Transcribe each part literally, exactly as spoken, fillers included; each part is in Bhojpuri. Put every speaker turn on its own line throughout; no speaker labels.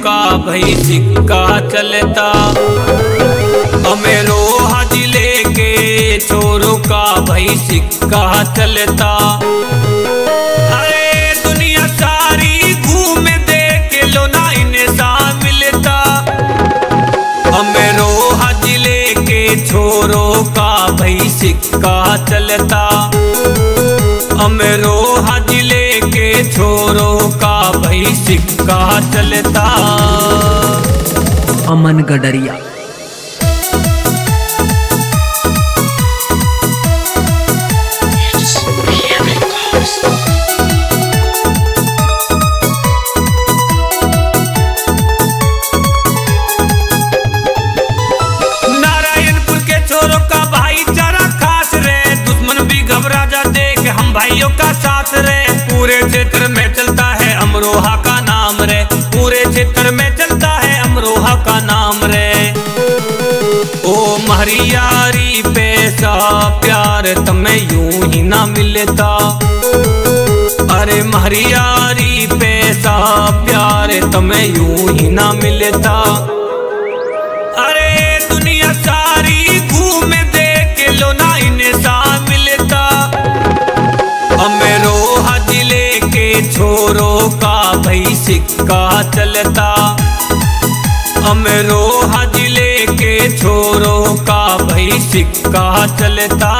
का भाई सिक्का चलता। अमरोहा जिले के छोरों का भाई सिक्का चलता। अरे दुनिया सारी घूम देख लो ना इंसान मिलता। अमरोहा जिले के छोरों का भाई सिक्का चलता। अमरोहा जिले के छोरों का भाई सिक्का चलता।
अमन गडरिया।
नारायणपुर के छोरों का भाईचारा खास रे, दुश्मन भी घबरा जा देख हम भाइयों का साथ रे। पूरे क्षेत्र में चलता है अमरोहा का नाम रे, पूरे क्षेत्र में चलता है अमरोहा का नाम रे। ओ महरियारी पैसा प्यार तमें यूं ही ना मिलता। अरे महरियारी पैसा प्यार तमें यूं ही ना मिलता। अरे दुनिया सारी घूम देख लो ना इंसान मिलता। अमरोहा जिले के छोरों का भाई सिक्का चलता। अमरोहा जिले के छोरों का भाई सिक्का चलता।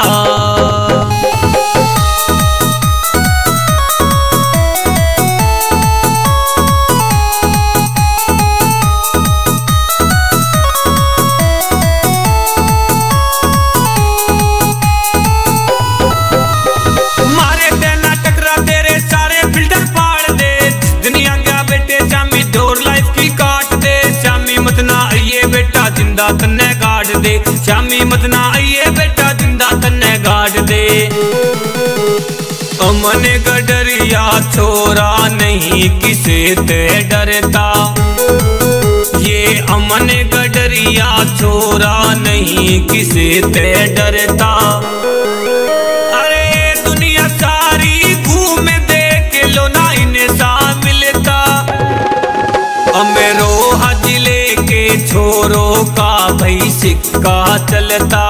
जिंदा तन्ने गाड़ दे श्यामी मत ना आइए बेटा, जिंदा तन्ने गाड़ दे। अमन गडरिया छोरा नहीं किसे ते डरता। ये अमन गडरिया छोरा नहीं किसे ते डरता। अरे दुनिया सारी घूम देख लो ना इंसान मिलता। अमरोहा जिले के छोरों का भाई सिक्का चलता।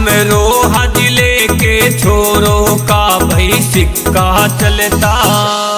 अमरोहा जिले के छोरों का भाई सिक्का चलता।